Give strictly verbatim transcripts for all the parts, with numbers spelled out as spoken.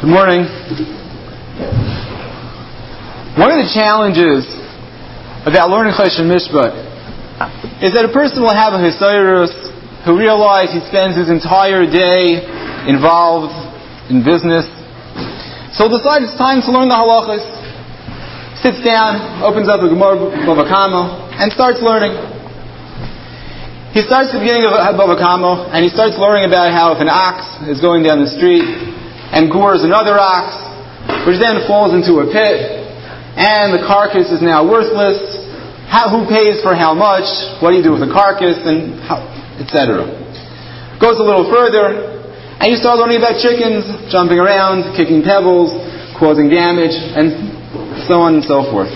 Good morning. One of the challenges about learning Choshen Mishpat is that a person will have a Hisayrus who realizes he spends his entire day involved in business. So he'll decide it's time to learn the halachas. Sits down, opens up a Gemara Bava Kama, and starts learning. He starts at the beginning of Bava Kama, and he starts learning about how if an ox is going down the street and gores another ox, which then falls into a pit, and the carcass is now worthless, how, who pays for how much, what do you do with the carcass, and et cetera. Goes a little further, and you start learning about chickens jumping around, kicking pebbles, causing damage, and so on and so forth.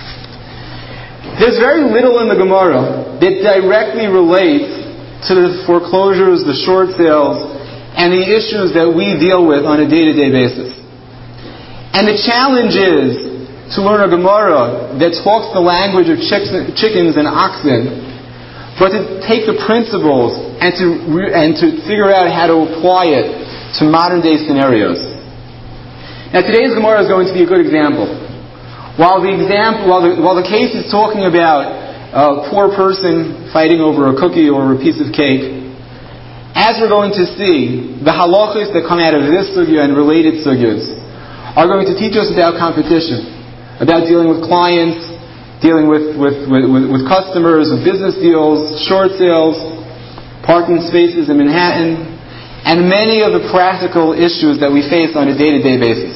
There's very little in the Gemara that directly relates to the foreclosures, the short sales, and the issues that we deal with on a day-to-day basis. And the challenge is to learn a Gemara that talks the language of chickens and oxen, but to take the principles and to and to figure out how to apply it to modern-day scenarios. Now, today's Gemara is going to be a good example. While the example, while the, while the case is talking about a poor person fighting over a cookie or a piece of cake, as we're going to see, the halachas that come out of this sugya and related sugyas are going to teach us about competition, about dealing with clients, dealing with, with, with, with, with customers, with business deals, short sales, parking spaces in Manhattan, and many of the practical issues that we face on a day-to-day basis.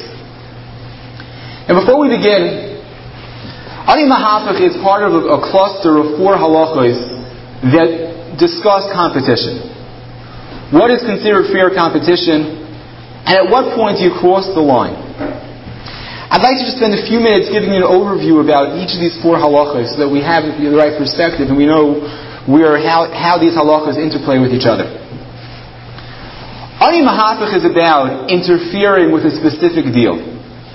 And before we begin, Ani Mahapach is part of a, a cluster of four halachos that discuss competition. What is considered fair competition, and at what point do you cross the line? I'd like to just spend a few minutes giving you an overview about each of these four halachos so that we have the right perspective and we know where how, how these halachos interplay with each other. Ani Mahapach is about interfering with a specific deal.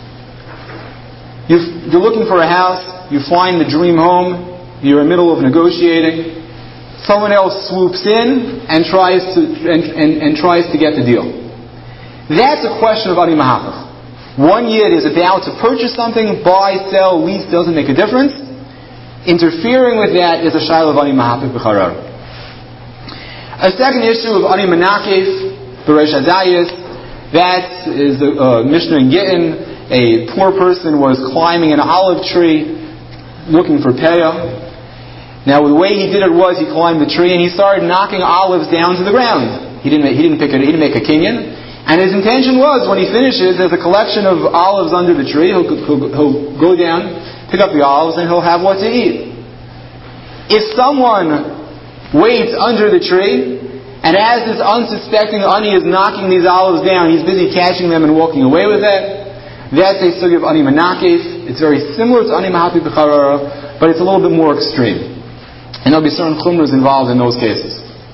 You're looking for a house, you find the dream home, you're in the middle of negotiating, someone else swoops in and tries to and, and, and tries to get the deal. That's a question of Ani Mahapach. One yid is about to purchase something, buy, sell, lease, doesn't make a difference. Interfering with that is a shayla of Ani Mahapach b'charar. A second issue of Ani Menakef, Beresh Hazayis, that is the uh, Mishnah in Gittin. A poor person was climbing an olive tree looking for payah. Now the way he did it was he climbed the tree and he started knocking olives down to the ground. He didn't he didn't pick it, he didn't make a kinyan. And his intention was when he finishes there's a collection of olives under the tree, he'll, he'll, he'll go down, pick up the olives, and he'll have what to eat. If someone waits under the tree and as this unsuspecting ani is knocking these olives down, he's busy catching them and walking away with it, that's a sugya of Ani Menakef. It's very similar to Ani Mahapach b'charara, but it's a little bit more extreme. And there'll be certain chumras involved in those cases.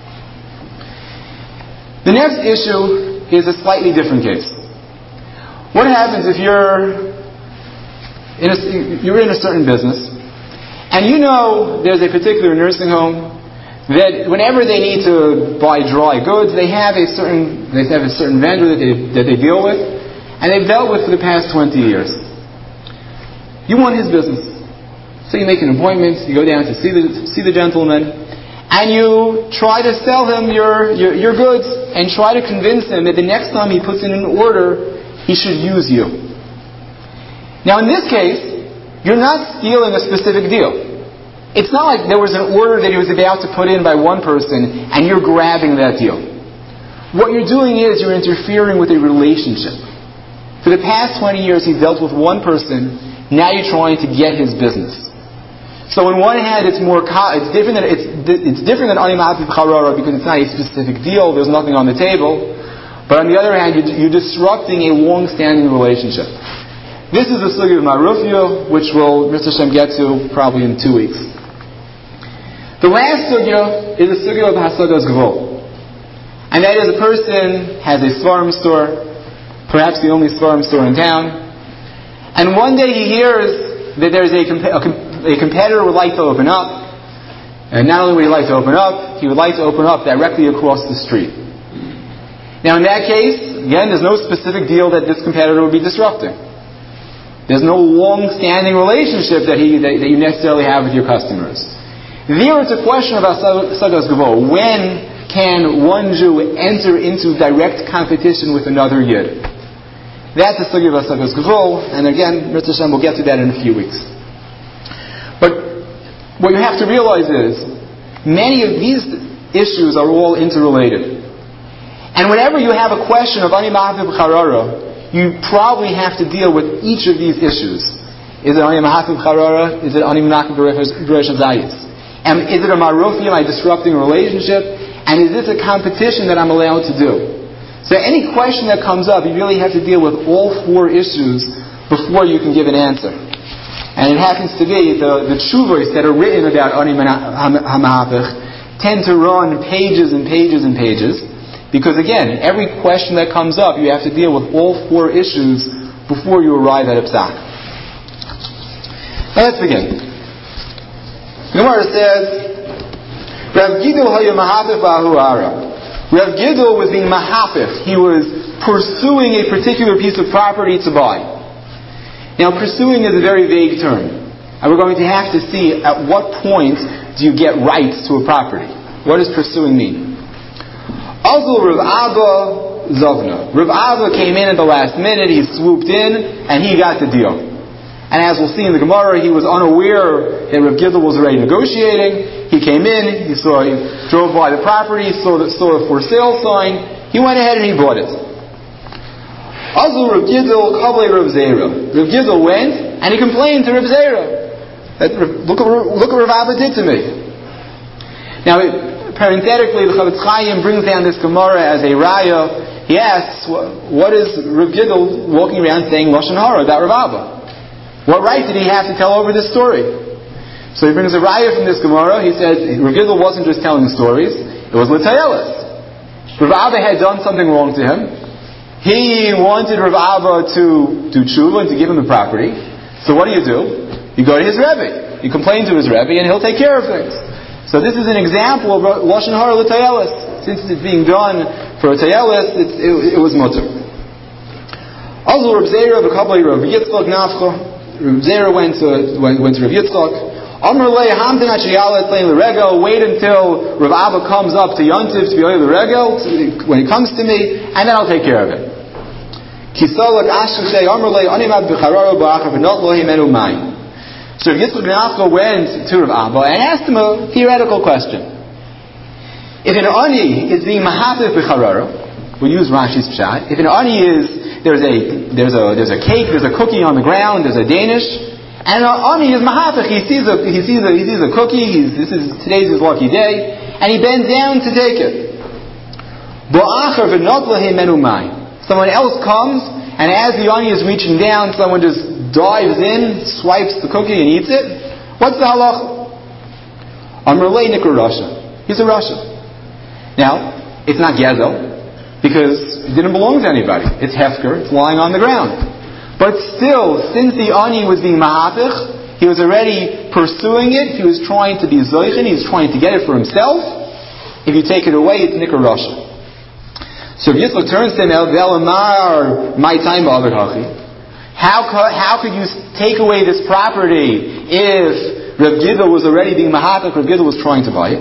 The next issue is a slightly different case. What happens if you're in a, you're in a certain business, and you know there's a particular nursing home that whenever they need to buy dry goods, they have a certain they have a certain vendor that they that they deal with. And they've dealt with for the past twenty years. You want his business. So you make an appointment, you go down to see the see the gentleman, and you try to sell him your, your, your goods, and try to convince him that the next time he puts in an order, he should use you. Now in this case, you're not stealing a specific deal. It's not like there was an order that he was about to put in by one person, and you're grabbing that deal. What you're doing is you're interfering with a relationship. For the past twenty years, he's dealt with one person. Now you're trying to get his business. So on one hand, it's more it's different than it's it's different than Ani Mahapach b'charara because it's not a specific deal. There's nothing on the table. But on the other hand, you're, you're disrupting a long-standing relationship. This is the sugya of Marufia, which we'll Mister Shem get to probably in two weeks. The last sugya is the sugya of Hasagas Gvul, and that is a person has a svarim store. Perhaps the only svarim store in town. And one day he hears that there's a, comp- a, com- a competitor would like to open up. And not only would he like to open up, he would like to open up directly across the street. Now in that case, again, there's no specific deal that this competitor would be disrupting. There's no long-standing relationship that, he, that, that you necessarily have with your customers. There it's a question about Sagas Gavo. When can one Jew enter into direct competition with another Yid? That's the Sugya of Sagas Gavo, and again, Mister Hashem, we'll get to that in a few weeks. But what you have to realize is, many of these issues are all interrelated. And whenever you have a question of Ani Mahaviv Charara, you probably have to deal with each of these issues. Is it Ani Mahaviv Charara? Is it Ani Menachem Beresh Zayis? And is it a Marufi? Am I disrupting a relationship? And is this a competition that I'm allowed to do? So any question that comes up, you really have to deal with all four issues before you can give an answer. And it happens to be the, the tshuvos that are written about Ani HaMahavich tend to run pages and pages and pages. Because again, every question that comes up, you have to deal with all four issues before you arrive at a psak. Now let's begin. The Gemara says, Rav Gidol haya mahapich ba'ahuara. Rav Gidol was being mahapich. He was pursuing a particular piece of property to buy. Now, pursuing is a very vague term. And we're going to have to see at what point do you get rights to a property. What does pursuing mean? Azul Rav Abba Zavna. Rav Abba came in at the last minute, he swooped in, and he got the deal. And as we'll see in the Gemara, he was unaware that Rav Gidol was already negotiating. He came in, he saw, he drove by the property, saw the, saw a for sale sign, he went ahead and he bought it. Azul Rav Gidol Kablei Rav Zera. Rav Gidol went, and he complained to Rav Zera. That, look, look what Rav Abba did to me. Now, parenthetically, the Chavetz Chaim brings down this Gemara as a raya. He asks, what is Rav Gidol walking around saying Lashon Hara about Rav Abba? What right did he have to tell over this story? So he brings a raya from this Gemara. He says Rav Gidol wasn't just telling stories; it was l'tayelis. Rav Abba had done something wrong to him. He wanted Rav Abba to do tshuva and to give him the property. So what do you do? You go to his Rebbe. You complain to his Rebbe, and he'll take care of things. So this is an example of Lashon Hara l'tayelis. Since it's being done for a tayelis, it, it was mutter. Also, Rav Zera v'kablei Rav Yitzchak nafcha. Rav Zera went to went, went to Rav Yitzchak. Amar lei hamden at sheyalet lein l'regel. Wait until Rav Abba comes up to Yontiv to be oil l'regel when he comes to me, and then I'll take care of it. Kisalak ashushay amar lei animad b'chararo ba'achav v'not lo himenu mai. So Rav Yitzchak nafcha went to Rav Abba and asked him a theoretical question. If an ani is being mahapif b'chararo, we'll use Rashi's pshat. If an ani is There's a there's a there's a cake, there's a cookie on the ground, there's a Danish, and Ani is mahafich. He sees a he sees a he sees a cookie. He's, this is today's his lucky day, and he bends down to take it. Someone else comes, and as the Ani is reaching down, someone just dives in, swipes the cookie, and eats it. What's the halacha? Amrulay Nikar Rasha. He's a Rasha. Now, it's not Gezel, because it didn't belong to anybody. It's hefker, it's lying on the ground. But still, since the ani was being mahapich, he was already pursuing it, he was trying to be zoichin, he was trying to get it for himself. If you take it away, it's nikar rasha. So if Yitzchak turns to him, Ve'lamar, my time ba'avar how how could you take away this property if Rav Gidol was already being mahapich, Rav Gidol was trying to buy it?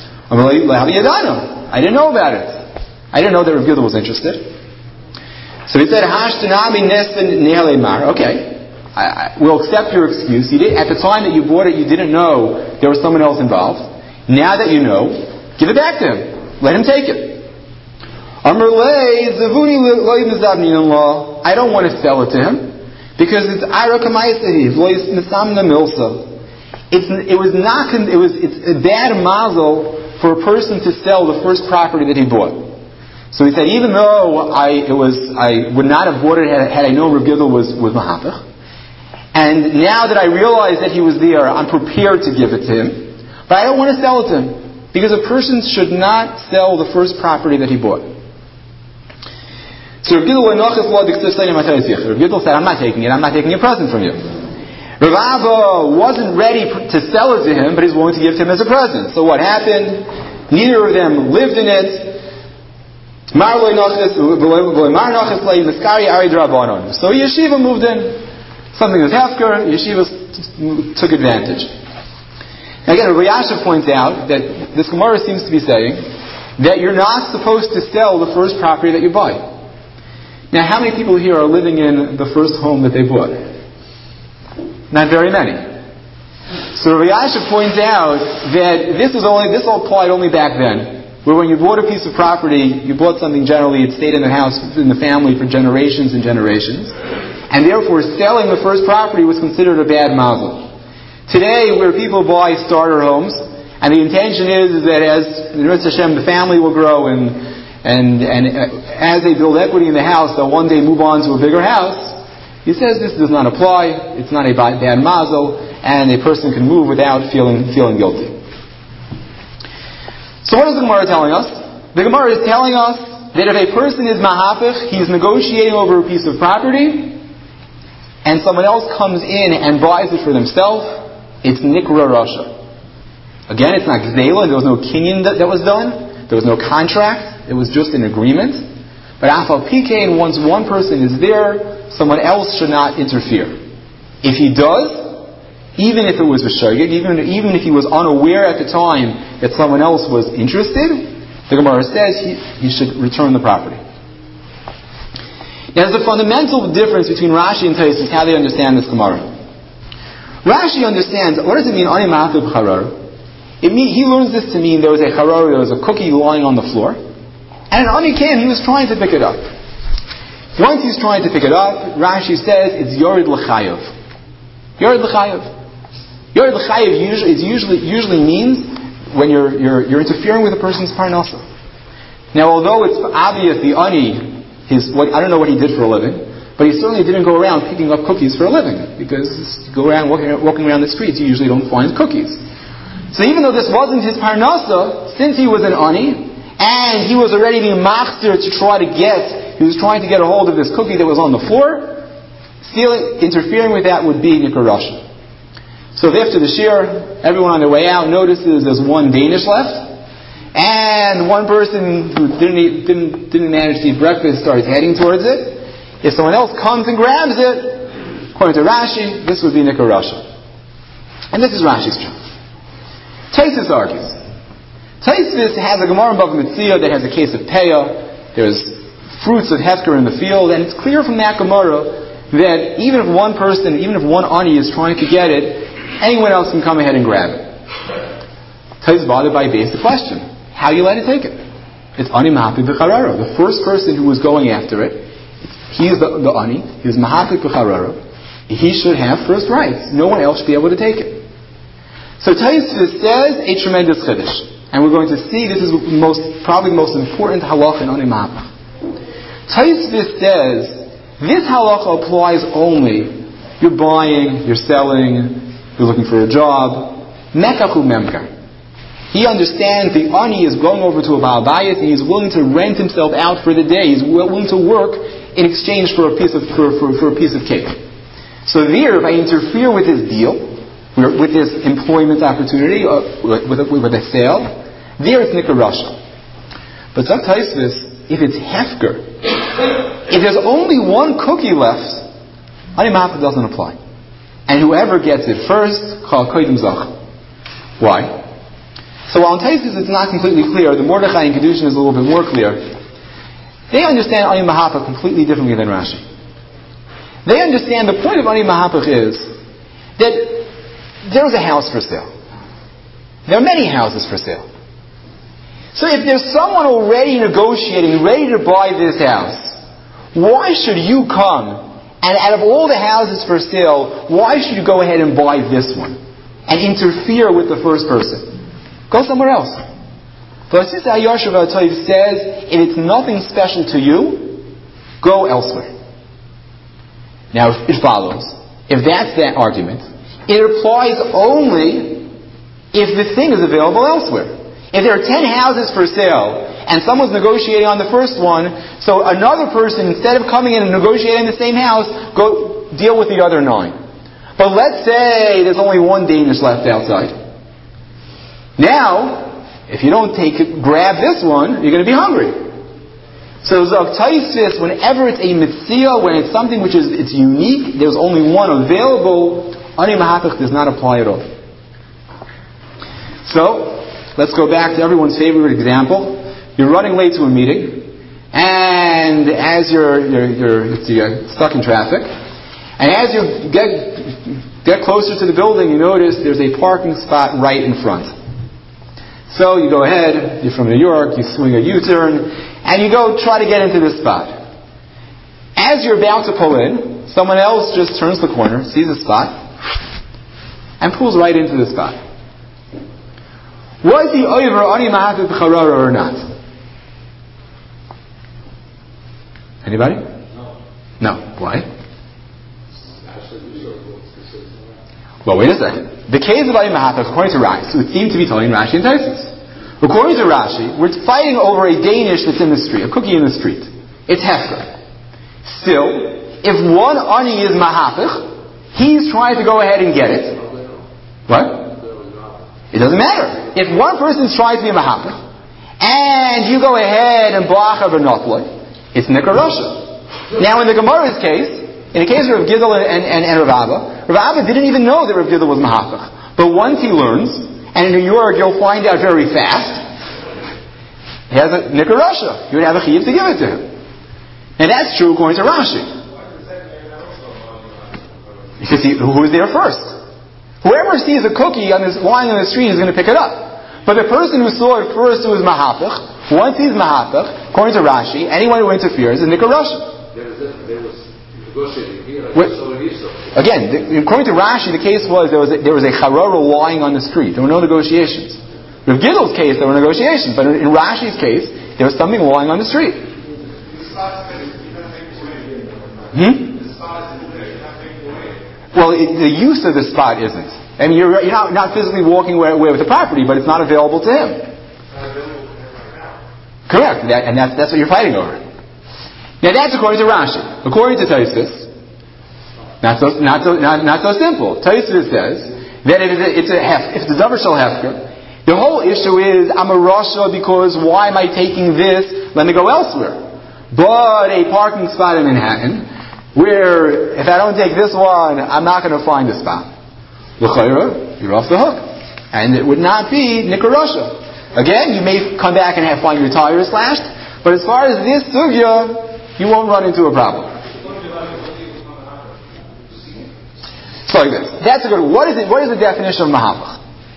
I didn't know about it. I didn't know that Rav Gidol was interested. So he said, "Hashtanami nesven ne'alemar." Okay, I, I, we'll accept your excuse. You did, at the time that you bought it, you didn't know there was someone else involved. Now that you know, give it back to him. Let him take it. Amrlei zavuni loy mizavni law. I don't want to sell it to him because it's ira kamaysehi loy misamna milsa. It's it was not it was it's a bad mazel for a person to sell the first property that he bought. So he said, even though I it was I would not have bought it had, had I known Rav Gidol was was mahapich, and now that I realize that he was there, I'm prepared to give it to him, but I don't want to sell it to him because a person should not sell the first property that he bought. So Rav Gidol Rav Gidol said, I'm not taking it. I'm not taking a present from you. Rav Abba wasn't ready to sell it to him, but he's willing to give it to him as a present. So what happened? Neither of them lived in it. yeshiva moved in. Something was hefker, yeshiva took advantage. Now again, Rabbi Yasha points out that this Gemara seems to be saying that you're not supposed to sell the first property that you buy. Now, how many people here are living in the first home that they bought? Not very many. So Rabbi Yasha points out that this is only this all applied only back then, where when you bought a piece of property, you bought something generally, it stayed in the house, in the family for generations and generations, and therefore selling the first property was considered a bad mazel. Today, where people buy starter homes, and the intention is, is that as Hashem, the family will grow, and and and as they build equity in the house, they'll one day move on to a bigger house. He says this does not apply. It's not a bad mazel, and a person can move without feeling feeling guilty. So, what is the Gemara telling us? The Gemara is telling us that if a person is mahapich, he's negotiating over a piece of property, and someone else comes in and buys it for themselves, it's nikra rasha. Again, it's not gzeila, there was no kinyan that, that was done, there was no contract, it was just an agreement. But afal pikein, once one person is there, someone else should not interfere. If he does, even if it was v'shogeg, even, even if he was unaware at the time that someone else was interested, the Gemara says he, he should return the property. Now, there's a fundamental difference between Rashi and Tosfos how they understand this Gemara. Rashi understands, what does it mean, ani ma'afiv charar? It mean, he learns this to mean there was a charar, there was a cookie lying on the floor, and an ani came, he was trying to pick it up. Once he's trying to pick it up, Rashi says it's yored l'chayav. Yored l'chayav. Yored l'chayav usually, usually, usually means when you're, you're, you're interfering with a person's parnasa. Now, although it's obvious the ani, his, what, I don't know what he did for a living, but he certainly didn't go around picking up cookies for a living, because you go around walking, walking around the streets, you usually don't find cookies. So even though this wasn't his parnasa, since he was an ani, and he was already being machzir to try to get, he was trying to get a hold of this cookie that was on the floor, stealing, interfering with that would be nikra rasha. So after the shir, everyone on their way out notices there's one Danish left, and one person who didn't eat, didn't didn't manage to eat breakfast starts heading towards it. If someone else comes and grabs it, according to Rashi, this would be nikra rasha. And this is Rashi's truth. Tosfos argues. Tosfos has a Gemara in Bava Metzia that has a case of peah. There's fruits of hefker in the field, and it's clear from that Gemara that even if one person, even if one ani is trying to get it, anyone else can come ahead and grab it. Tosfos bothered by a basic question: how you let it take it? It's ani mahapi b'charara. The first person who was going after it, he is the, the ani. He is mahapi b'charara. He should have first rights. No one else should be able to take it. So Tosfos says a tremendous chiddush, and we're going to see this is most probably the most important halacha in ani mahapach. Tosfos says this halacha applies only you're buying, you're selling, you're looking for a job. Mekachu memkar. He understands the ani is going over to a baal bayis and he's willing to rent himself out for the day. He's willing to work in exchange for a piece of for, for, for a piece of cake. So there, if I interfere with his deal, with his employment opportunity, uh, with, a, with a sale, there it's nikra rasha. But sometimes if it's hefker, if there's only one cookie left, ani mahapach doesn't apply. And whoever gets it first, chal kodim zach. Why? So while in Tosfos it's not completely clear, the Mordechai and Kedushin is a little bit more clear. They understand ani mahapach completely differently than Rashi. They understand the point of ani mahapach is that there is a house for sale. There are many houses for sale. So if there's someone already negotiating, ready to buy this house, why should you come and out of all the houses for sale, why should you go ahead and buy this one and interfere with the first person? Go somewhere else. But Sisa Yashav Toiv says, if it's nothing special to you, go elsewhere. Now it follows. If that's that argument, it applies only if the thing is available elsewhere. If there are ten houses for sale, and someone's negotiating on the first one, so another person, instead of coming in and negotiating the same house, go deal with the other nine. But let's say there's only one Danish left outside. Now, if you don't take it, grab this one, you're going to be hungry. So Zog Taisis, whenever it's a mitzvah, when it's something which is it's unique, there's only one available, Ani Mahapich does not apply at all. So, let's go back to everyone's favorite example. You're running late to a meeting, and as you're, you're, you're, you're stuck in traffic, and as you get, get closer to the building, you notice there's a parking spot right in front. So you go ahead, you're from New York, you swing a U-turn, and you go try to get into this spot. As you're about to pull in, someone else just turns the corner, sees a spot, and pulls right into the spot. Was he over Ani Mahapich B'Charara or not? Anybody? No. No. Why? Well, wait a second. The case of Ani Mahapich, according to Rashi, would seem to be telling Rashi and Taisus. According to Rashi, we're fighting over a Danish that's in the street, a cookie in the street. It's hefker. Still, if one Ani is Mahapich, he's trying to go ahead and get it. What? It doesn't matter. If one person tries to be a Mahapich, and you go ahead and blacha v'notloi, it's Nikarosha. Now in the Gemara's case, in the case of Rav Gidel and, and, and Rav Abba, Rav Abba didn't even know that Rav Gidel was Mahapich. But once he learns, and in New York you'll find out very fast, he has a Nikarosha. You would have a chiyuv to give it to him. And that's true according to Rashi. Because he, who was there first? Whoever sees a cookie on this, lying on the street is going to pick it up. But the person who saw it first who was Mahapich, once he's Mahapich, according to Rashi, anyone who interferes is Nikarosha. There was, there was negotiating here. Again, the, according to Rashi, the case was there was a, there was a charara lying on the street. There were no negotiations. In Gidel's case, there were negotiations. But in, in Rashi's case, there was something lying on the street. Hmm? Well, it, the use of the spot isn't. I mean, you're, you're not, not physically walking away, away with the property, but it's not available to him. Correct, that, and that's, that's what you're fighting over. Now that's according to Rashi. According to Taisus, not so, not so, not, not so simple. Taisus says that if it's a, it's a hef, if it's a davar shel hefker, the whole issue is I'm a rasha because why am I taking this? Let me go elsewhere. But a parking spot in Manhattan, where if I don't take this one, I'm not going to find a spot. L'chayra, you're off the hook. And it would not be Nikarosha. Again, you may come back and have find your tires slashed, but as far as this sugya, you won't run into a problem. So like this. That's a good one. What is it, what is the definition of Mahapach?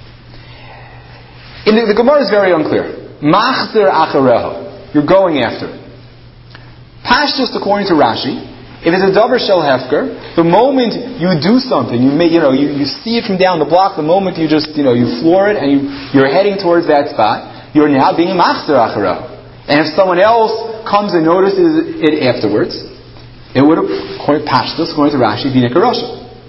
In the, the Gemara is very unclear. Machzir achareho. You're going after it. Pashtus, according to Rashi, if it's a davar shel hefker, the moment you do something, you may, you know, you, you see it from down the block, the moment you just, you know, you floor it and you, you're heading towards that spot, you're now being machzir acharav. And if someone else comes and notices it afterwards, it would have, according to Pashtus, according to Rashi, be Nikarosha.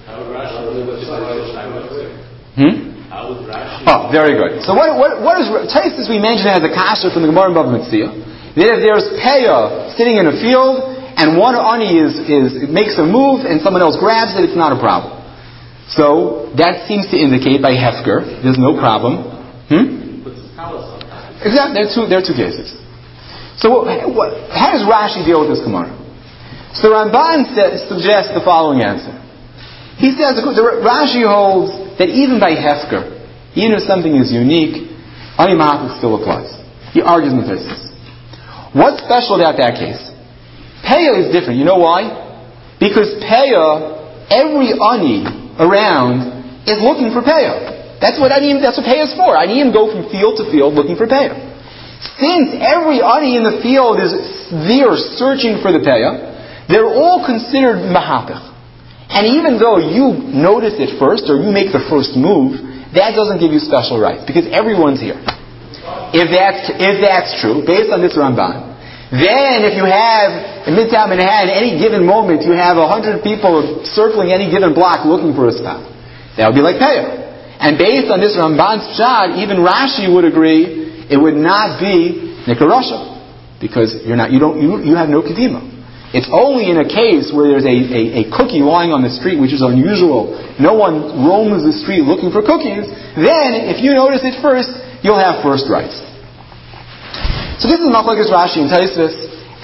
Hmm? Oh, very good. So what, what, what is, Taisus we mentioned as a kasha from the Gemara in Bava Metzia, that if there's peah sitting in a field, and one ani is, is it makes a move and someone else grabs it, it's not a problem. So that seems to indicate by hefker, there's no problem. Hmm? Exactly. There are two, there are two cases. So what, what, how does Rashi deal with this Gemara? So Ramban says, suggests the following answer. He says, the, Rashi holds that even by hefker, even if something is unique, ani mahapich still applies. He argues with this. What's special about that case? Peah is different. You know why? Because Peah, every ani around is looking for Peah. That's what ani, that's what Peah is for. Ani go from field to field looking for Peah. Since every ani in the field is there searching for the Peah, they're all considered mahapich. And even though you notice it first or you make the first move, that doesn't give you special rights because everyone's here. If that's if that's true, based on this Ramban, then if you have, in Midtown Manhattan, any given moment, you have a hundred people circling any given block looking for a spot. That would be like Peah. And based on this Ramban's pshat, even Rashi would agree, it would not be Nikarosha. Because you're not, you don't, you, you have no kedima. It's only in a case where there's a, a, a cookie lying on the street, which is unusual. No one roams the street looking for cookies. Then, if you notice it first, you'll have first rights. So this is Machlokes Rashi and Taisus,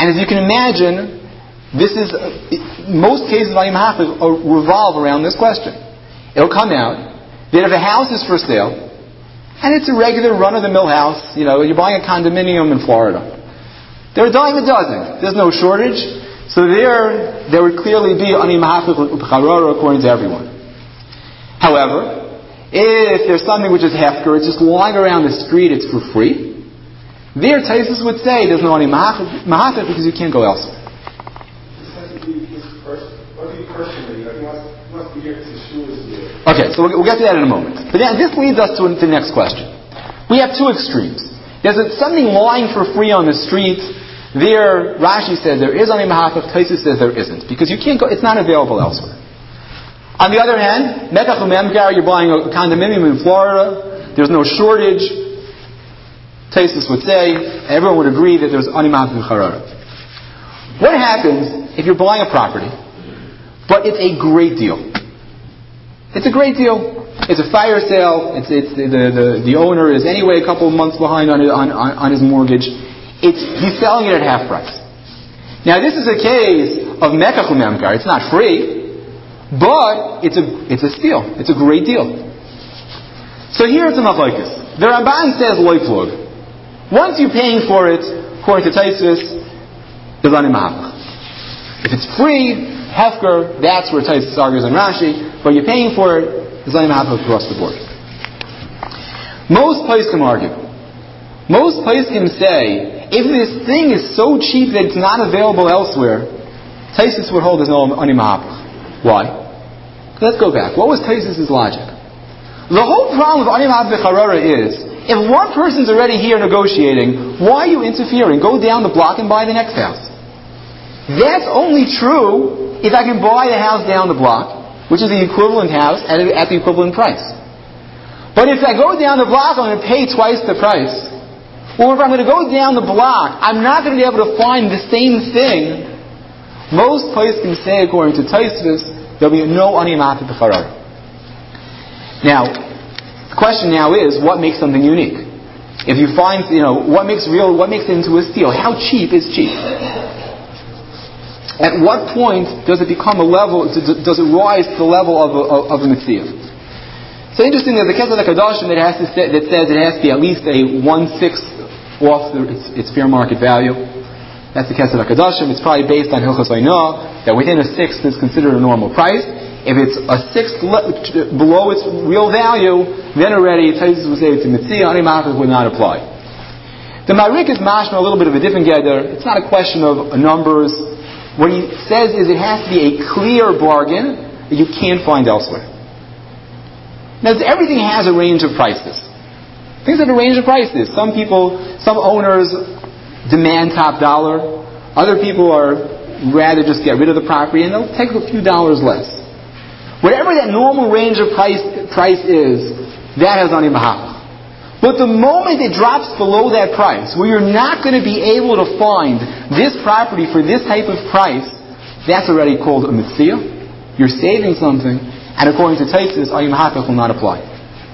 And as you can imagine, this is most cases of Ani Mahachik revolve around this question. It'll come out that if a house is for sale, and it's a regular run-of-the-mill house, you know, you're buying a condominium in Florida, they're a dime a dozen. There's no shortage. So there, there would clearly be Ani Mahachik B'charara according to everyone. However, if there's something which is hefker, it's just lying around the street, it's for free, there Taisus would say there's no Ani Mahachik because you can't go elsewhere. This has to be his person, what do you personally, he wants, he wants to hear his shoes here. Okay, so we'll get to that in a moment. But then this leads us to the next question. We have two extremes. There's something lying for free on the street. There, Rashi says there is Ani Mahachik, Taisus says there isn't. Because you can't go, it's not available elsewhere. On the other hand, Mekach u'Memkar, you're buying a condominium in Florida, there's no shortage. Taisus would say, everyone would agree that there's Ani Mahachik B'charara. What happens if you're buying a property, but it's a great deal? It's a great deal. It's a fire sale. It's, it's the, the, the, the owner is anyway a couple of months behind on, on, on, on his mortgage. It's, he's selling it at half price. Now this is a case of Mekach u'Memkar. It's not free, but it's a, it's a steal. It's a great deal. So here's the machlokes. The Ramban says loy plug. Once you're paying for it, according to Taisus, there's Ani Mahachik. If it's free, hefker, that's where Taisus argues in Rashi, but you're paying for it, there's Ani Mahachik across the board. Most poskim argue. Most poskim say, if this thing is so cheap that it's not available elsewhere, Taisus would hold there's no Ani Mahachik. Why? Let's go back. What was Taisus' logic? The whole problem with Ani Mahachik B'charara is, if one person's already here negotiating, why are you interfering? Go down the block and buy the next house. That's only true if I can buy the house down the block, which is the equivalent house at, at the equivalent price. But if I go down the block, I'm going to pay twice the price. Or if I'm going to go down the block, I'm not going to be able to find the same thing. Most places can say, according to Taisus, there'll be no Ani Mahachik B'charara. Now, the question now is, what makes something unique? If you find, you know, what makes real, what makes it into a steal? How cheap is cheap? At what point does it become a level, does it rise to the level of a, of a mitzvah? So interesting, there's a Kesef HaKadoshim that has to say, that says it has to be at least a one-sixth off the, its, its fair market value. That's the Kesef HaKadoshim. It's probably based on Hilchos Ainah, that within a sixth is considered a normal price. If it's a sixth le- below its real value, then already Taisus would say it's a mitzvah, Ani Mahachik would not apply. The Marik is mashma a little bit of a different gather. It's not a question of numbers. What he says is it has to be a clear bargain that you can't find elsewhere. Now, everything has a range of prices. Things have a range of prices. Some people, some owners demand top dollar. Other people are rather just get rid of the property and they'll take a few dollars less. Whatever that normal range of price price is, that has Ani Mahachik. But the moment it drops below that price, where you're not going to be able to find this property for this type of price, that's already called a mitzvah. You're saving something, and according to Taisus, Ani Mahachik will not apply.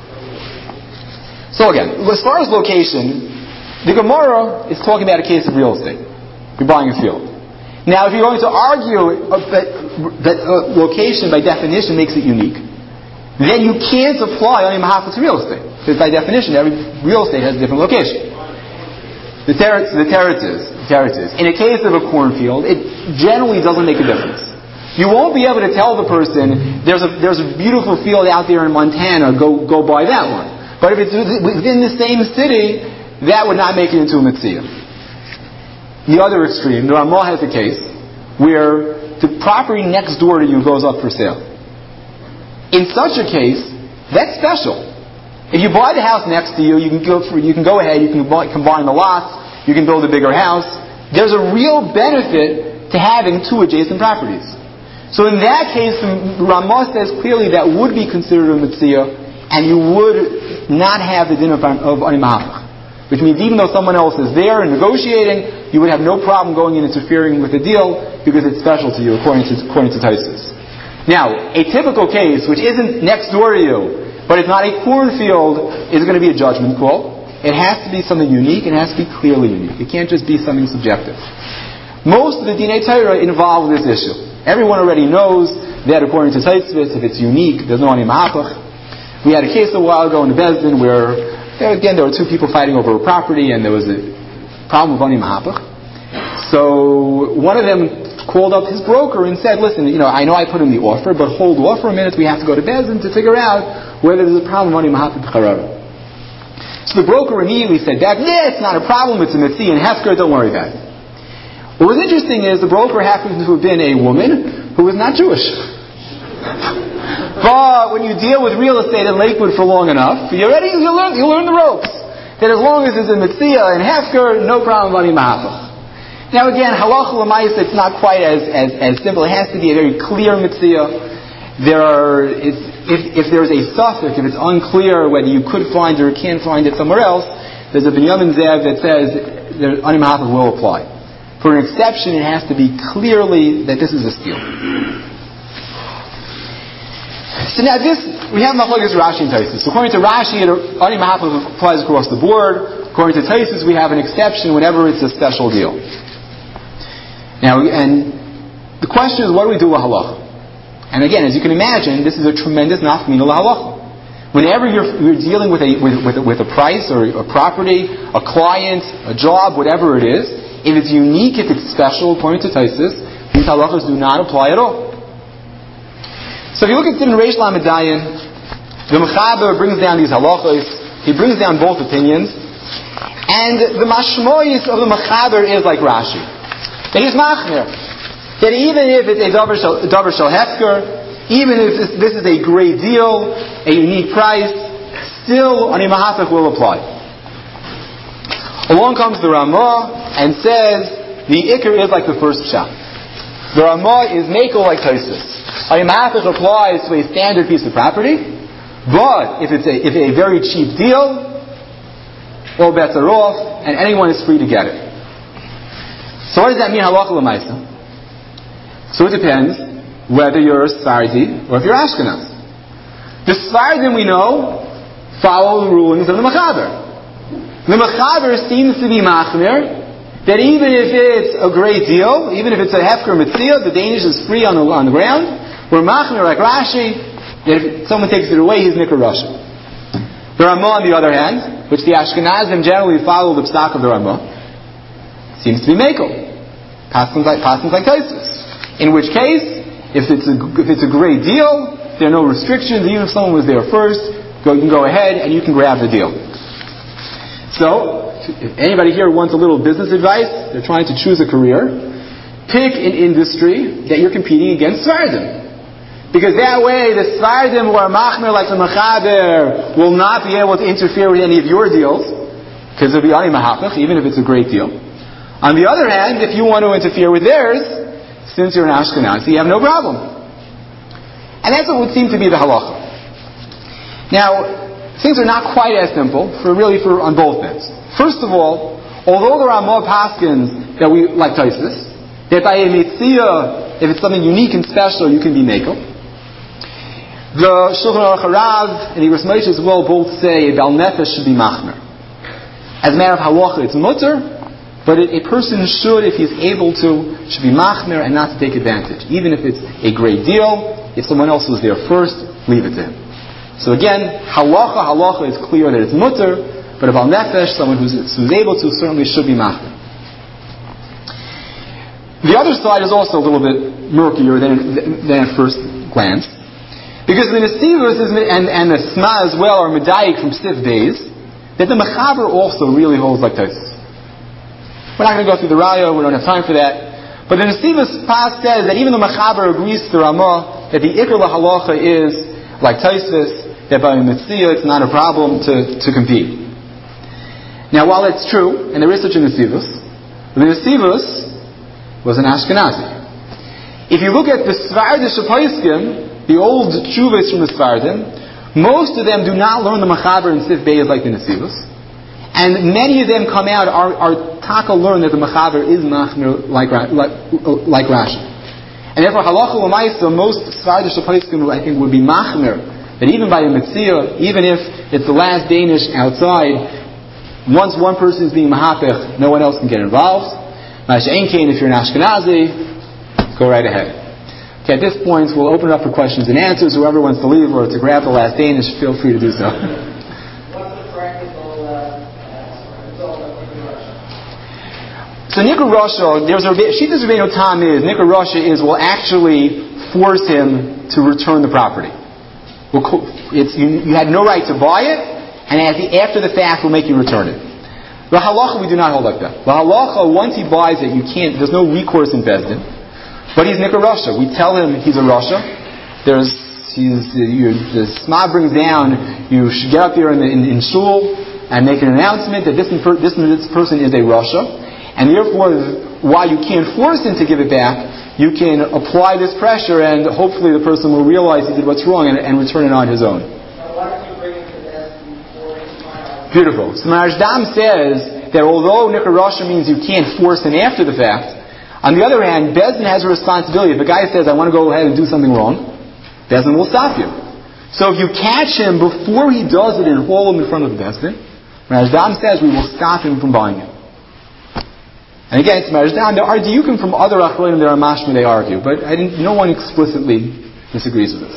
So again, as far as location, the Gemara is talking about a case of real estate. You're buying a field. Now, if you're going to argue that, that uh, location by definition makes it unique, then you can't apply Ani Mahachik to real estate. Because by definition, every real estate has a different location. The teretz, the teretz is, the teretz is, in a case of a cornfield, it generally doesn't make a difference. You won't be able to tell the person, there's a, there's a beautiful field out there in Montana, go, go buy that one. But if it's within the same city, that would not make it into a mitzvah. The other extreme, the Ramah has a case where the property next door to you goes up for sale. In such a case, that's special. If you buy the house next to you, you can go for, you can go ahead, you can buy, combine the lots, you can build a bigger house. There's a real benefit to having two adjacent properties. So in that case, the Ramah says clearly that would be considered a mitzvah, and you would not have the din of Ani Mahachik. Which means even though someone else is there and negotiating, you would have no problem going and interfering with the deal because it's special to you, according to according to Taisus. Now, a typical case, which isn't next door to you, but it's not a cornfield, is going to be a judgment call. It has to be something unique, and it has to be clearly unique. It can't just be something subjective. Most of the Dinei Torah involve this issue. Everyone already knows that according to Taitzvitz, if it's unique, there's no Ani Mahapach. We had a case a while ago in the Beis Din where, there, again, there were two people fighting over a property and there was a problem with Ani Mahapach. So one of them called up his broker and said, listen, you know, I know I put in the offer, but hold off for a minute. We have to go to Beis Din to figure out whether there's a problem with Ani Mahapach B'Charara. So the broker immediately said back, yeah, it's not a problem. It's a Mitzi and Hefker. Don't worry about it. What was interesting is the broker happens to have been a woman who was not Jewish. But when you deal with real estate in Lakewood for long enough, you already you learn you learn the ropes. That as long as there's a Mitzia and Hefker, no problem with Ani Mahapach. Now again, halacha l'maisa, it's not quite as, as, as simple. It has to be a very clear Mitzia. There are, it's, if, if there's a suffix, if it's unclear whether you could find it or can't find it somewhere else, there's a Binyamin Zev that says that Ani Mahapach will apply. For an exception, it has to be clearly that this is a steal. So now this, we have Machlokes Rashi and Taisus. So according to Rashi, Ani Mahapach applies across the board. According to Taisus, we have an exception whenever it's a special deal. Now, and the question is, what do we do with halacha? And again, as you can imagine, this is a tremendous nafkamina lahalacha. Whenever you're, you're dealing with a, with, with, a, with a price or a property, a client, a job, whatever it is, if it's unique, if it's special, according to Taisus, these halachas do not apply at all. So if you look at Din Reish Lamed Dayan, the Mechaber brings down these halachas. He brings down both opinions. And the mashmoyis of the Mechaber is like Rashi. That he's machmir. That even if it's a davar shel hefker, even if this, this is a great deal, a unique price, still Ani Mahapach will apply. Along comes the Ramah and says the Iker is like the first pshat. The Ramah is mekel like Taisus. Ani Mahapach applies to a standard piece of property, but if it's a, if a very cheap deal, all bets are off, and anyone is free to get it. So what does that mean, halacha l'maisa? So it depends whether you're a Sephardi or if you're Ashkenaz. The Sephardim, we know, follow the rulings of the Mechaber. The Mechaber seems to be machmir that even if it's a great deal, even if it's a hefker mitzvah, the Danish is free on the, on the ground. We're machmir like Rashi, that if someone takes it away, he's nikar Russia. The Ramah, on the other hand, which the Ashkenazim generally follow the psak of the Ramah, seems to be mekel. Passions like passions like Taisus. In which case, if it's a if it's a great deal, there are no restrictions. Even if someone was there first, go, you can go ahead and you can grab the deal. So, if anybody here wants a little business advice, they're trying to choose a career, pick an industry that you're competing against Sephardim. Because that way, the Sephardim who are machmer like the Mechaber will not be able to interfere with any of your deals, because it'll be Ani Mahapach, even if it's a great deal. On the other hand, if you want to interfere with theirs, since you're an Ashkenazi, you have no problem. And that's what would seem to be the halacha. Now, things are not quite as simple, for really for on both ends. First of all, although there are more paskins that we like Taisus, that by a mitzvah, if it's something unique and special, you can be mekel. The Shulchan Aruch Harav and the Yiras Moshe as well both say a Bal Nefesh should be machmer. As a matter of halacha, it's mutter. But a person should, if he's able to, should be machmer and not to take advantage. Even if it's a great deal, if someone else was there first, leave it to him. So again, halacha, halacha is clear that it's mutter, but about nefesh, someone who's, who's able to, certainly should be machmer. The other side is also a little bit murkier than, than at first glance. Because the nesivus and, and the sma as well are medayik from Sif Beis, that the Mechaber also really holds like Taisus. We're not going to go through the Raya, we don't have time for that. But the Nesivus Pas says that even the Mechaber agrees to the Ramah that the Iker Lahalacha is like Taisus, that by a Mitzvah it's not a problem to, to compete. Now while that's true, and there is such a Nesivus, the Nesivus was an Ashkenazi. If you look at the Svardish Apaiskim, the old Tshuvas from the Svardim, most of them do not learn the Mechaber and Sif Beis like the Nesivus. And many of them come out, are, are taka learn that the Mechaber is machmir like, like, like Rashi. And therefore, halacha l'maisa, most Sephardish Apaiskim, I think, would be machmir, that even by a mitzvah, even if it's the last Danish outside, once one person is being mahapech, no one else can get involved. Masha Enkein, if you're an Ashkenazi, go right ahead. Okay, at this point, we'll open it up for questions and answers. Whoever wants to leave or to grab the last Danish, feel free to do so. What's the practical uh, result of Nikkur Rasha? So Nikkur Rasha, there's a Shittas Rabbeinu Tam is Nikkur Rasha is will actually force him to return the property. It's, you, you had no right to buy it, and at the, after the fact, will make you return it. The halacha we do not hold like that. The halacha, once he buys it, you can't. There's no recourse in Bezdin. But he's Nikkur Rasha. We tell him he's a Rasha. There's he's you, the Sma brings down. You should get up there in, the, in, in shul and make an announcement that this this, this person is a Rasha, and therefore, while you can't force him to give it back, you can apply this pressure, and hopefully the person will realize he did what's wrong and, and return it on his own. Now, why don't you bring it to the S before it's final? Beautiful. So Maharaj says that although Nikkur Rasha means you can't force him after the fact, on the other hand, Bezdin has a responsibility. If a guy says, I want to go ahead and do something wrong, Bezdin will stop you. So if you catch him before he does it and haul him in front of the Bezdin, Maharaj says we will stop him from buying it. And again, it's Maharaj There are diukim from other achronim, there are mashma, they argue. But I didn't, no one explicitly disagrees with this.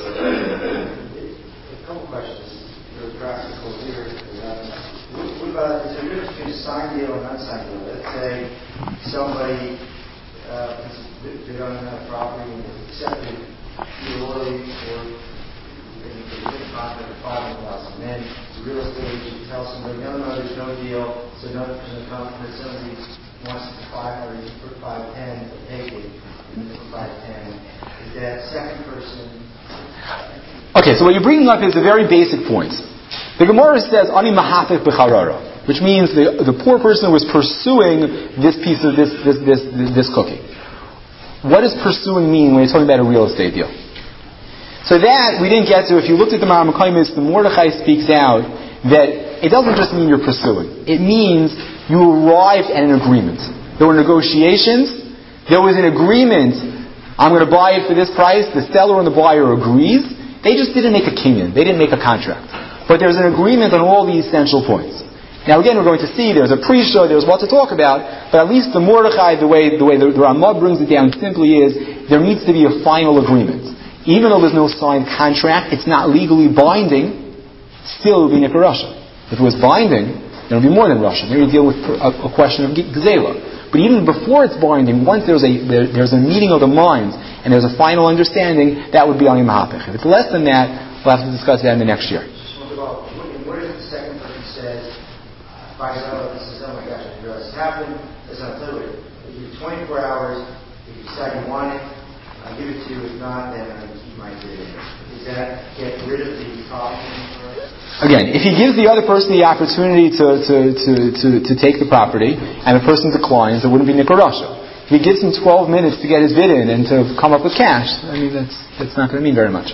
A couple questions. Very practical here. What about, is there a difference between a signed deal and unsigned deal? Let's say somebody Uh, they don't have property and they accepted the order or they get a contract for five hundred thousand. Then the real estate agent tells somebody, no, no, there's no deal. So another person comes and somebody wants to five hundred for five ten to take it for five ten. Is that second person? Okay, so what you're bringing up is a very basic point. The Gemara says, Ani mahafik b'charara, which means the, the poor person was pursuing this piece of this, this, this, this cookie. What does pursuing mean when you're talking about a real estate deal? So that we didn't get to. If you looked at the Maramachaimis, the Mordechai speaks out that it doesn't just mean you're pursuing. It means you arrived at an agreement. There were negotiations. There was an agreement. I'm going to buy it for this price. The seller and the buyer agrees. They just didn't make a kinyan. They didn't make a contract. But there's an agreement on all the essential points. Now again, we're going to see there's a pre-show, there's what to talk about, but at least the Mordechai, the way the way the, the Ramah brings it down simply is there needs to be a final agreement. Even though there's no signed contract, it's not legally binding, still it would be Nikkur Rasha. If it was binding, then it would be more than Rasha. Then you deal with a, a question of Gzela. But even before it's binding, once there's a there, there's a meeting of the minds and there's a final understanding, that would be Ani Mahapech. If it's less than that, we'll have to discuss that in the next year. What if the second person says, finds out this is, oh my gosh, I didn't realize it happened, that's not clear with it. I give you twenty-four hours, if you decide you want it, I'll give it to you, if not, then I'm going to keep my dividend. Does that get rid of the problem? Again, if he gives the other person the opportunity to, to, to, to, to take the property, and the person declines, it wouldn't be Nikkur Rasha. If he gives him twelve minutes to get his bid in and to come up with cash, I mean, that's, that's not going to mean very much.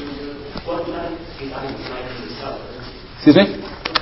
Excuse me?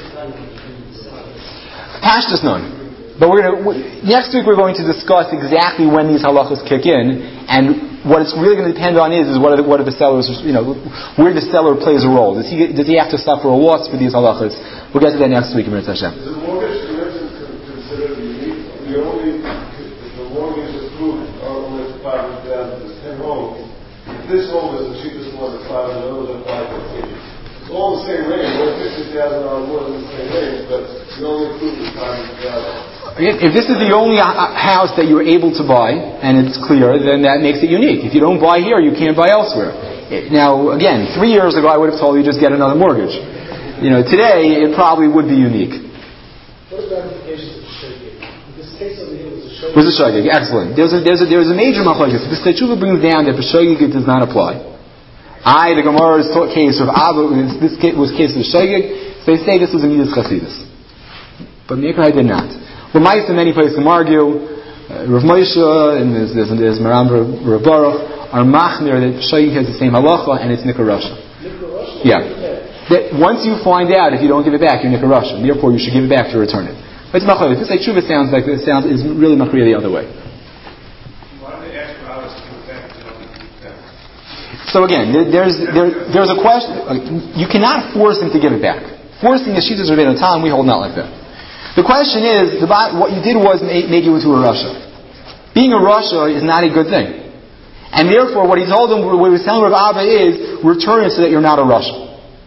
Pashtus none. But we're going to, next week we're going to discuss exactly when these halachas kick in, and what it's really going to depend on is, is what are the, what are the sellers, you know, where the seller plays a role. Does he, does he have to suffer a loss for these halachas? We'll get to that next week in Mitzvah Hashem. Is the mortgage commitment considered unique? The only, if the mortgage is approved, only it's five hundred thousand, there's ten homes. If this home is the cheapest one, it's five hundred, those are five hundred. It's all the same range. We're fifty thousand dollars more than the same range, but the only approved is five hundred thousand. If this is the only house that you're able to buy, and it's clear, then that makes it unique. If you don't buy here, you can't buy elsewhere. Now, again, three years ago I would have told you just get another mortgage. You know, today it probably would be unique. What about the case of the shogeg? This case over here was a shogeg. Was a shogeg, excellent. There's a, there's a, there's a major machlokes. The Shtei brings down that the shogeg does not apply. I, the Gemara's case of Abba, this case was case of the shogeg, so they say this was a midas chasidus. But Mekai did not. L'maisa, many places can argue, uh, Rav Moshe and there's, there's, there's Maram Rav Baruch are machmir that shogeg has the same halacha and it's Nikkur Rasha. Nikkur Rasha? Yeah. That once you find out if you don't give it back, you're Nikkur Rasha. Therefore, you should give it back to return it. But it's machlokes. This tshuva sounds like it sounds is really machmir the other way. Why do they ask for others to give it back if they don't give it back? So again, there, there's there, there's a question. You cannot force him to give it back. Forcing the shittas of Rabbeinu Tam, we hold not like that. The question is, the, what you did was made, made you into a Rasha. Being a Rasha is not a good thing. And therefore, what he told him, what he was telling Rav Abba is, return it so that you're not a Rasha.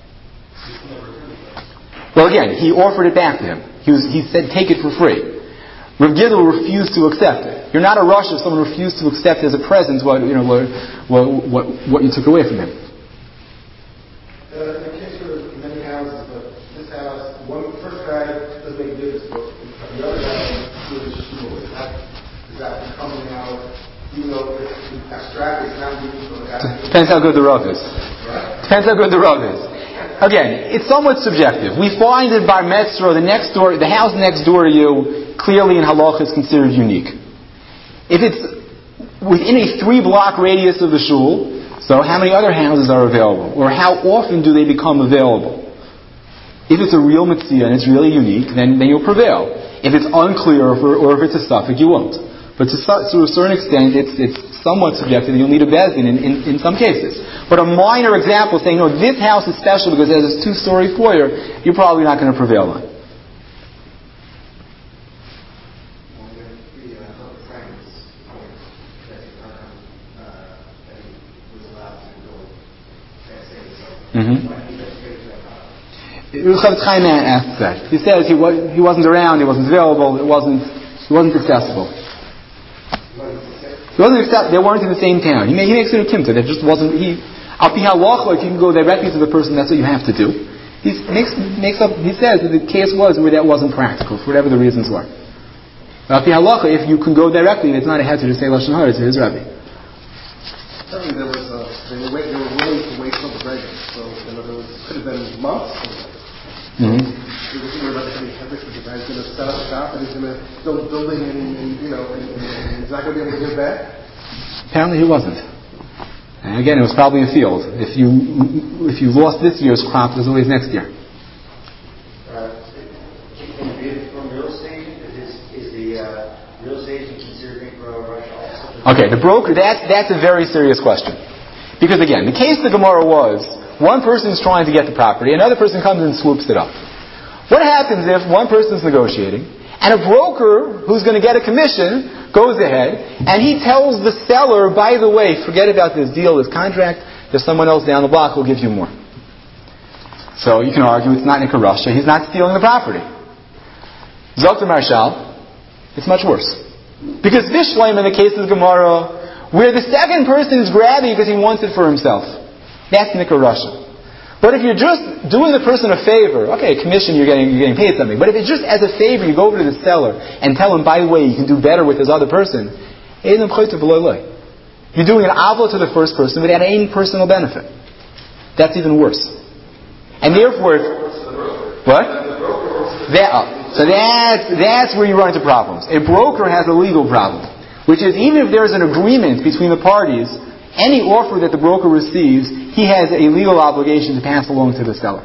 Well, again, he offered it back to him. He, was, he said, take it for free. Rav Gidl refused to accept it. You're not a Rasha if someone refused to accept as a present what, you know, what, what, what, what you took away from him. Uh, in the case of many houses, but this house, one first guy doesn't make a difference, but the other guy is a shul. Is that, is that coming out, even though it's abstract, it's not moving from the Depends how good the Rav is. Right. Depends how good the Rav is. Again, it's somewhat subjective. We find that Bar Metzra, the next door, the house next door to you, clearly in Halach is considered unique. If it's within a three-block radius of the shul, so how many other houses are available? Or how often do they become available? If it's a real mitzvah and it's really unique, then, then you'll prevail. If it's unclear or if, or if it's a suffix, you won't. But to, to a certain extent, it's, it's somewhat subjective. You'll need a bezdin in, in, in some cases. But a minor example saying, no, this house is special because it has this two-story foyer, you're probably not going to prevail on. Mm-hmm. Chavetz Chaim asks that. He says he, was, he wasn't around, he wasn't available, it wasn't, he wasn't accessible. He wasn't accessible. They weren't in the same town. He, may, he makes it a kimta. There just wasn't. He, Al pi halacha, if you can go directly to the person, that's what you have to do. He makes makes up. He says that the case was where that wasn't practical for whatever the reasons were. Al pi halacha, if you can go directly, it's not a heter to say lashon hara to his rabbi. Certainly there was a, they were, wait, they were willing to wait till the break. So in other words, it could have been months. Mm-hmm. He was worried about any heter because the guy's going to set up shop and he's going to build a building and, and you know and, and, and he's not going to be able to give back. Apparently he wasn't. And again, it was probably a field. If you if you lost this year's crop, there's always next year. Uh, can you be from real estate? Is, is the uh, real estate considered for Russia also? Okay, the broker, that's, that's a very serious question. Because again, the case of the Gemara was, one person is trying to get the property, another person comes and swoops it up. What happens if one person is negotiating, and a broker who's going to get a commission goes ahead, and he tells the seller, by the way, forget about this deal, this contract, there's someone else down the block who'll give you more. So you can argue it's not Nikar Rasha, he's not stealing the property. Zok the Marshal, it's much worse. Because Vishleim, in the case of the Gemara, where the second person is grabbing because he wants it for himself, that's Nikar Rasha. But if you're just doing the person a favor, okay, commission, you're getting you're getting paid something. But if it's just as a favor, you go over to the seller and tell him, by the way, you can do better with this other person, you're doing an avla to the first person without any personal benefit. That's even worse. And therefore, what? That, uh, so that's, that's where you run into problems. A broker has a legal problem, which is even if there's an agreement between the parties, any offer that the broker receives, he has a legal obligation to pass along to the seller.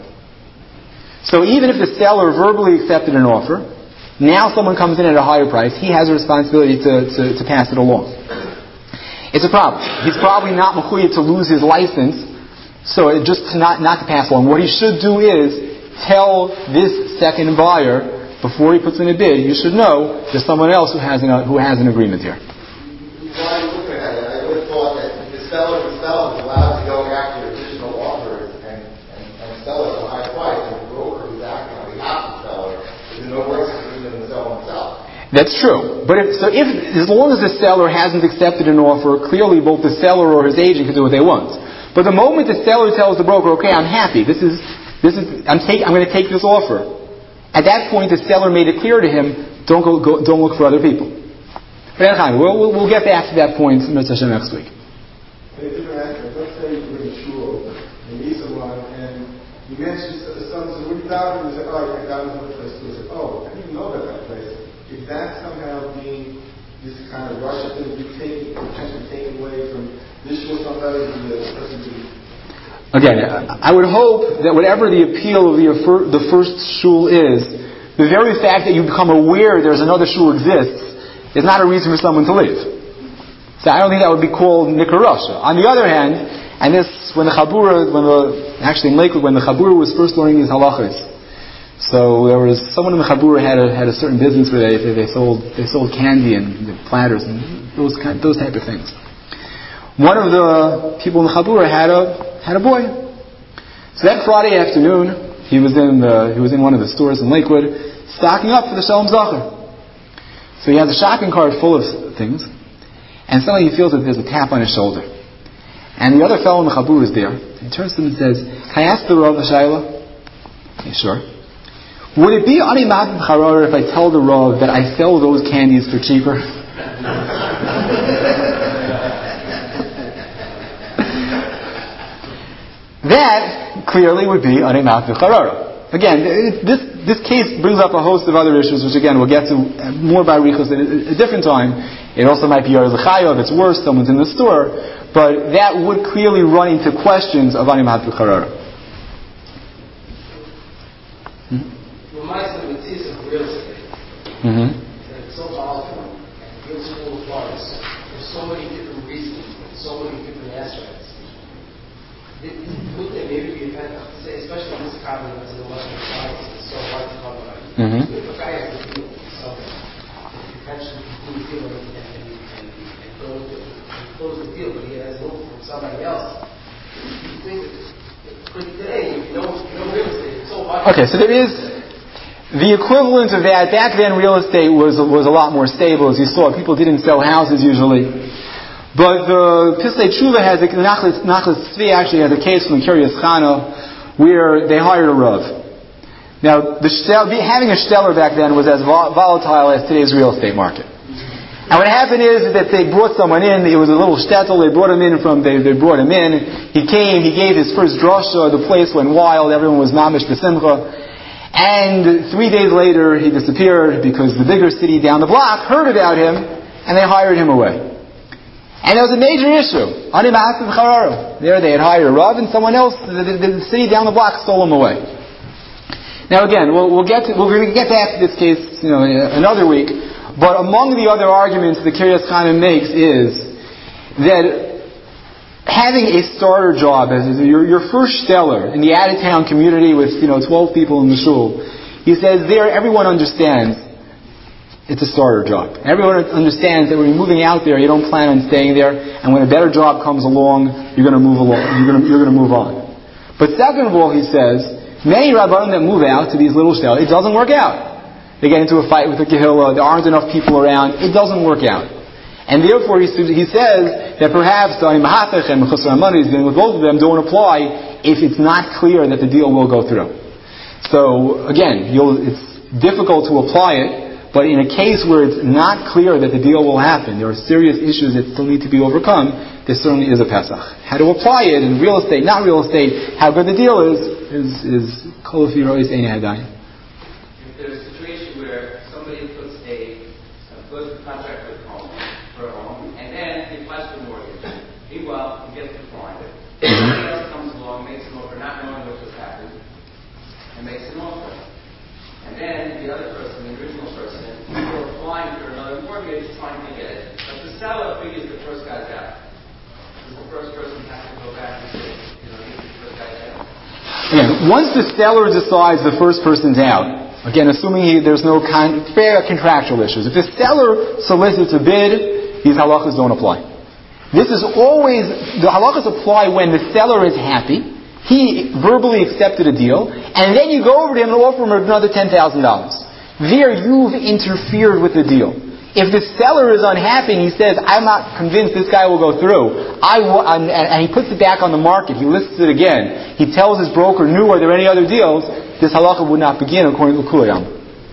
So even if the seller verbally accepted an offer, now someone comes in at a higher price, he has a responsibility to, to, to pass it along. It's a problem. He's probably not mechuyev to lose his license, so it just to not, not to pass along. What he should do is tell this second buyer, before he puts in a bid, you should know there's someone else who has an, who has an agreement here. Why are you looking at it? I would have thought that the seller himself is allowed to go after additional offers and, and, and sell it at a high price, and the broker who's acting on behalf of the seller is in no worse position than the seller himself. That's true. But if, so if, as long as the seller hasn't accepted an offer, clearly both the seller or his agent can do what they want. But the moment the seller tells the broker, okay, I'm happy, this is, this is, I'm take, I'm going to take this offer. At that point, the seller made it clear to him, don't go, go don't look for other people. But we'll, we'll, we'll get back to that point next week. Let's say you're in a shul and you meet someone and you mention someone says, "What are you down?" And they say, "Oh, I got another place." So they say, "Oh, I didn't even know about that place." Is that somehow being this kind of Russia thing be taken, potentially taken away from this shul somebody than the person who? Again, I would hope that whatever the appeal of the, the first shul is, the very fact that you become aware there's another shul exists is not a reason for someone to leave. So I don't think that would be called Nikar Rasha. On the other hand, and this, when the Chabura, when the, actually in Lakewood, when the Chabura was first learning these halachas, So there was someone in the Chabura had a had a certain business where they they, they sold they sold candy and platters and those kind those type of things. One of the people in the Chabura had a had a boy. So that Friday afternoon, he was in the he was in one of the stores in Lakewood, stocking up for the Shalom Zacher. So he has a shopping cart full of things, and suddenly he feels that there's a tap on his shoulder. And the other fellow in the Chabur is there. He turns to him and says, "Can I ask the Rav a shayla?" Okay, sure. Would it be ani ma'at b'charor if I tell the Rav that I sell those candies for cheaper? That clearly would be ani ma'at b'charor. Again, this this case brings up a host of other issues, which again we'll get to more by Riechus at a different time. It also might be Yoreh L'chayo if it's worse, someone's in the store. But that would clearly run into questions of ani ma'at b'charor. Reminds me of the thesis of real estate. Mm-hmm. That it's so volatile and deals full of parts. There's so many different reasons, so many different aspects. Wouldn't it maybe be a better, say, especially in this economy that's in the Western science, it's so hard to talk about it. Mm-hmm. If a guy has a deal with something, if you potentially do the deal and, and, and, and, and go with it, and close the deal, but he has a loan from somebody else, you think that, but today, you know, you know real estate, it's so hard. Okay, so there is the equivalent of that. Back then, real estate was was a lot more stable, as you saw. People didn't sell houses usually. But the Pislei Tshuva has a Nachlas Tzvi actually has a case from the Kiryas Chana where they hired a Rav. Now, the shtel, having a shteller back then was as volatile as today's real estate market. And what happened is that they brought someone in. It was a little shtetl. They brought him in from. They, they brought him in. He came. He gave his first drasha. The place went wild. Everyone was mamish b'simcha. And three days later, he disappeared because the bigger city down the block heard about him, and they hired him away. And it was a major issue. Ani ma'at b'charor. There they had hired a Rav, and someone else, the, the, the city down the block, stole him away. Now again, we'll, we'll get to, we're going to get back to this case, you know, another week. But among the other arguments the Kiryas Chana makes is that having a starter job as your, your first shteller in the out-of-town community with, you know, twelve people in the shul, he says there everyone understands it's a starter job. Everyone understands that when you're moving out there, you don't plan on staying there, and when a better job comes along, you're going to move along. You're going to, you're going to move on. But second of all, he says, many rabbanim that move out to these little shtel, it doesn't work out. They get into a fight with the Kehillah, there aren't enough people around, it doesn't work out. And therefore he, he says that perhaps the Ani Mahatech and Mechusar Money is dealing with both of them don't apply if it's not clear that the deal will go through. So again, you'll, it's difficult to apply it, but in a case where it's not clear that the deal will happen, there are serious issues that still need to be overcome, there certainly is a Pesach. How to apply it in real estate, not real estate, how good the deal is, is, is Kol Fi Rois Ein Hadayim. Contract with home for a home, and then he applies for a mortgage. Meanwhile, he gets declined. Somebody else comes along, makes an offer, not knowing what just happened, and makes an offer. And then the other person, the original person, is applying for another mortgage, trying to get it. But the seller figures the first guy's out. Does the first person have to go back and say, you know, get the first guy's out? Again, once the seller decides the first person's out, again, assuming he, there's no con- fair contractual issues. If the seller solicits a bid, these halachas don't apply. This is always, the halachas apply when the seller is happy, he verbally accepted a deal, and then you go over to him and offer him another ten thousand dollars. There you've interfered with the deal. If the seller is unhappy and he says, I'm not convinced this guy will go through, I will, and, and he puts it back on the market, he lists it again, he tells his broker, new, are there any other deals? This halacha would not begin according to Kulayam.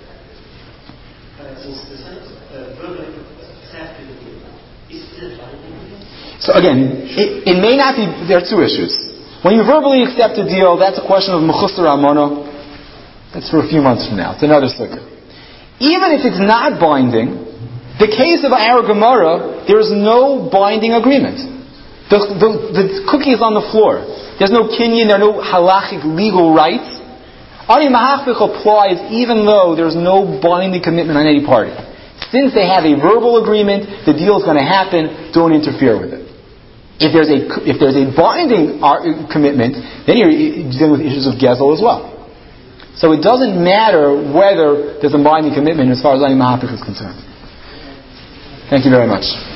So again, it, it may not be, there are two issues. When you verbally accept a deal, that's a question of Mechusar Amono. That's for a few months from now. It's another sukkah. Even if it's not binding, the case of our Gemara, there is no binding agreement. The, the, the cookie is on the floor. There's no kinyan, there are no halachic legal rights. Ani Mahachvich applies even though there's no binding commitment on any party. Since they have a verbal agreement, the deal is going to happen, don't interfere with it. If there's a, if there's a binding commitment, then you're dealing with issues of Gezel as well. So it doesn't matter whether there's a binding commitment as far as any mahapich is concerned. Thank you very much.